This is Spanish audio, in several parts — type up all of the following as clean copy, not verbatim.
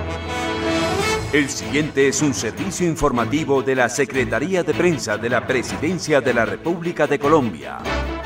El siguiente es un servicio informativo de la Secretaría de Prensa de la Presidencia de la República de Colombia.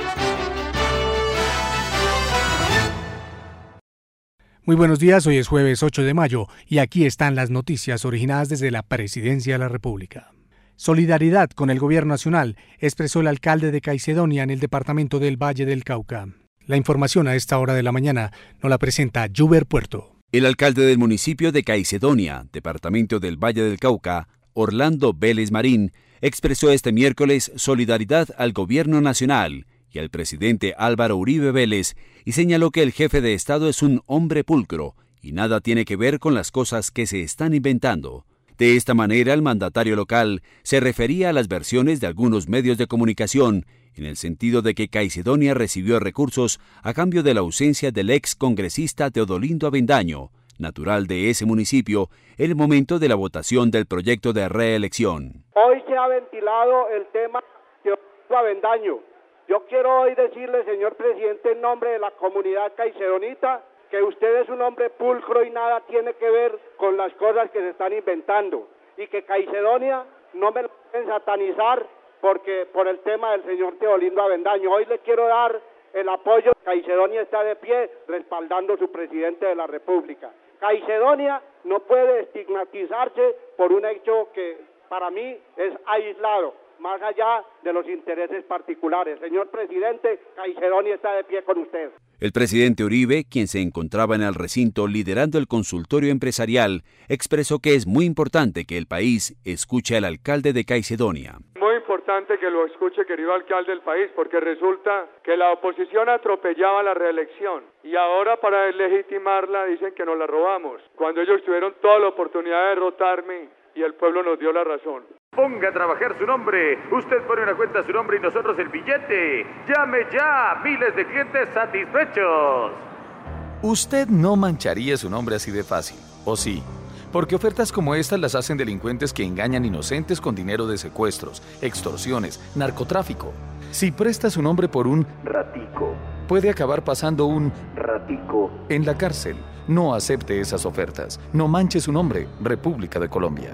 Muy buenos días, hoy es jueves 8 de mayo y aquí están las noticias originadas desde la Presidencia de la República. Solidaridad con el Gobierno Nacional, expresó el alcalde de Caicedonia en el departamento del Valle del Cauca. La información a esta hora de la mañana nos la presenta Juber Puerto. El alcalde del municipio de Caicedonia, departamento del Valle del Cauca, Orlando Vélez Marín, expresó este miércoles solidaridad al Gobierno Nacional y al presidente Álvaro Uribe Vélez y señaló que el jefe de Estado es un hombre pulcro y nada tiene que ver con las cosas que se están inventando. De esta manera, el mandatario local se refería a las versiones de algunos medios de comunicación en el sentido de que Caicedonia recibió recursos a cambio de la ausencia del ex congresista Teodolindo Avendaño, natural de ese municipio, en el momento de la votación del proyecto de reelección. Hoy se ha ventilado el tema de Teodolindo Avendaño. Yo quiero hoy decirle, señor presidente, en nombre de la comunidad caicedonita, que usted es un hombre pulcro y nada tiene que ver con las cosas que se están inventando. Y que Caicedonia no me lo pueden satanizar porque por el tema del señor Teodolindo Avendaño. Hoy le quiero dar el apoyo. Caicedonia está de pie respaldando a su presidente de la República. Caicedonia no puede estigmatizarse por un hecho que para mí es aislado, más allá de los intereses particulares. Señor presidente, Caicedonia está de pie con usted. El presidente Uribe, quien se encontraba en el recinto liderando el consultorio empresarial, expresó que es muy importante que el país escuche al alcalde de Caicedonia. Muy importante que lo escuche, querido alcalde del país, porque resulta que la oposición atropellaba la reelección y ahora para deslegitimarla dicen que nos la robamos, cuando ellos tuvieron toda la oportunidad de derrotarme y el pueblo nos dio la razón. Ponga a trabajar su nombre, usted pone una cuenta a su nombre y nosotros el billete. Llame ya, miles de clientes satisfechos. Usted no mancharía su nombre así de fácil, ¿o sí? Porque ofertas como estas las hacen delincuentes que engañan inocentes con dinero de secuestros, extorsiones, narcotráfico. Si presta su nombre por un ratico, puede acabar pasando un ratico en la cárcel. No acepte esas ofertas. No manche su nombre, República de Colombia.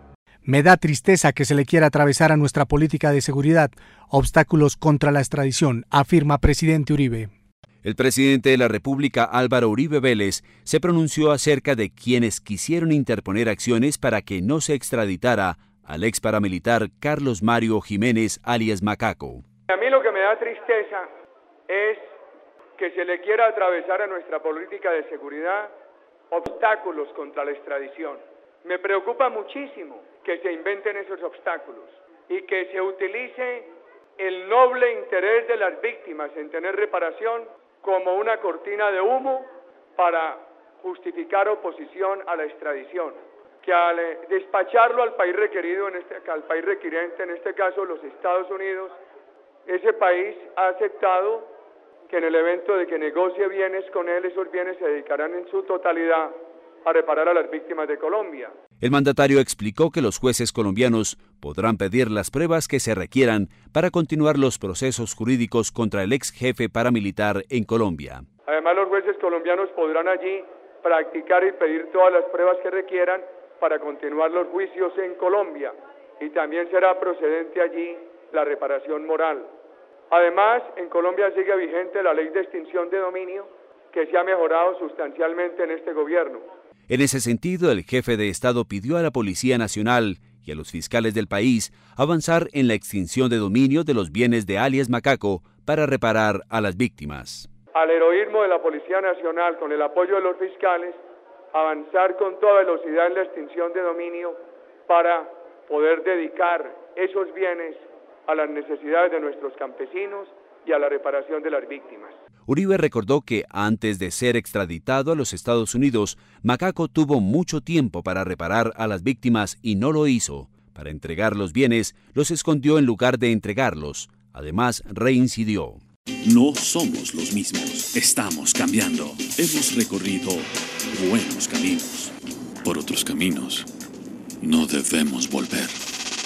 Me da tristeza que se le quiera atravesar a nuestra política de seguridad obstáculos contra la extradición, afirma presidente Uribe. El presidente de la República, Álvaro Uribe Vélez, se pronunció acerca de quienes quisieron interponer acciones para que no se extraditara al ex paramilitar Carlos Mario Jiménez, alias Macaco. A mí lo que me da tristeza es que se le quiera atravesar a nuestra política de seguridad obstáculos contra la extradición. Me preocupa muchísimo que se inventen esos obstáculos y que se utilice el noble interés de las víctimas en tener reparación como una cortina de humo para justificar oposición a la extradición, que al despacharlo al país requerido, al país requirente, en este caso los Estados Unidos, ese país ha aceptado que en el evento de que negocie bienes con él, esos bienes se dedicarán en su totalidad a reparar a las víctimas de Colombia. El mandatario explicó que los jueces colombianos podrán pedir las pruebas que se requieran para continuar los procesos jurídicos contra el ex jefe paramilitar en Colombia. Además, los jueces colombianos podrán allí practicar y pedir todas las pruebas que requieran para continuar los juicios en Colombia y también será procedente allí la reparación moral. Además, en Colombia sigue vigente la ley de extinción de dominio que se ha mejorado sustancialmente en este gobierno. En ese sentido, el jefe de Estado pidió a la Policía Nacional y a los fiscales del país avanzar en la extinción de dominio de los bienes de alias Macaco para reparar a las víctimas. Al heroísmo de la Policía Nacional, con el apoyo de los fiscales, avanzar con toda velocidad en la extinción de dominio para poder dedicar esos bienes a las necesidades de nuestros campesinos y a la reparación de las víctimas. Uribe recordó que antes de ser extraditado a los Estados Unidos, Macaco tuvo mucho tiempo para reparar a las víctimas y no lo hizo. Para entregar los bienes, los escondió en lugar de entregarlos. Además, reincidió. No somos los mismos. Estamos cambiando. Hemos recorrido buenos caminos. Por otros caminos, no debemos volver.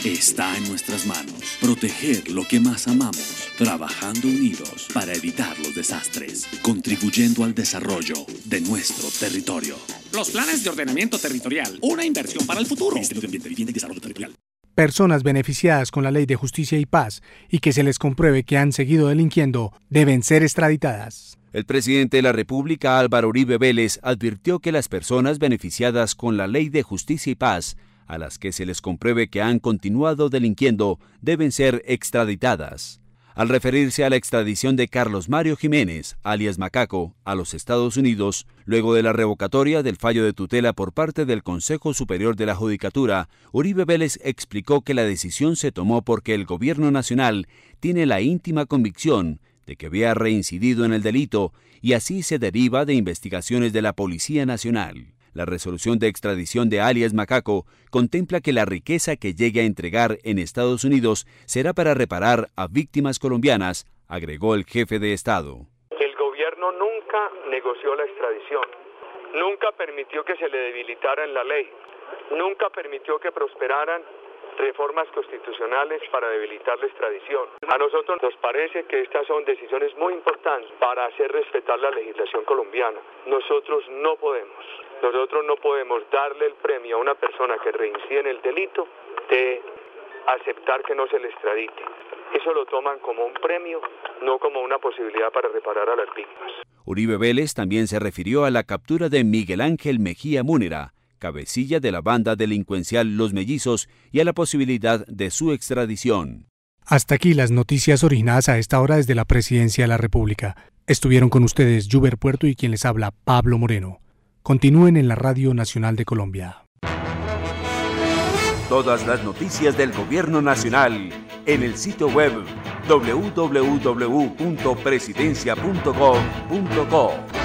Está en nuestras manos proteger lo que más amamos, trabajando unidos para evitar los desastres, contribuyendo al desarrollo de nuestro territorio. Los planes de ordenamiento territorial, una inversión para el futuro. Ministerio de Ambiente, Vivienda y Desarrollo Territorial. Personas beneficiadas con la Ley de Justicia y Paz y que se les compruebe que han seguido delinquiendo deben ser extraditadas. El presidente de la República, Álvaro Uribe Vélez, advirtió que las personas beneficiadas con la Ley de Justicia y Paz, a las que se les compruebe que han continuado delinquiendo, deben ser extraditadas. Al referirse a la extradición de Carlos Mario Jiménez, alias Macaco, a los Estados Unidos, luego de la revocatoria del fallo de tutela por parte del Consejo Superior de la Judicatura, Uribe Vélez explicó que la decisión se tomó porque el Gobierno Nacional tiene la íntima convicción de que había reincidido en el delito y así se deriva de investigaciones de la Policía Nacional. La resolución de extradición de alias Macaco contempla que la riqueza que llegue a entregar en Estados Unidos será para reparar a víctimas colombianas, agregó el jefe de Estado. El gobierno nunca negoció la extradición, nunca permitió que se le debilitara en la ley, nunca permitió que prosperaran reformas constitucionales para debilitar la extradición. A nosotros nos parece que estas son decisiones muy importantes para hacer respetar la legislación colombiana. Nosotros no podemos darle el premio a una persona que reincide en el delito de aceptar que no se le extradite. Eso lo toman como un premio, no como una posibilidad para reparar a las víctimas. Uribe Vélez también se refirió a la captura de Miguel Ángel Mejía Múnera, cabecilla de la banda delincuencial Los Mellizos, y a la posibilidad de su extradición. Hasta aquí las noticias originadas a esta hora desde la Presidencia de la República. Estuvieron con ustedes Yuber Puerto y quien les habla, Pablo Moreno. Continúen en la Radio Nacional de Colombia. Todas las noticias del Gobierno Nacional en el sitio web www.presidencia.gov.co.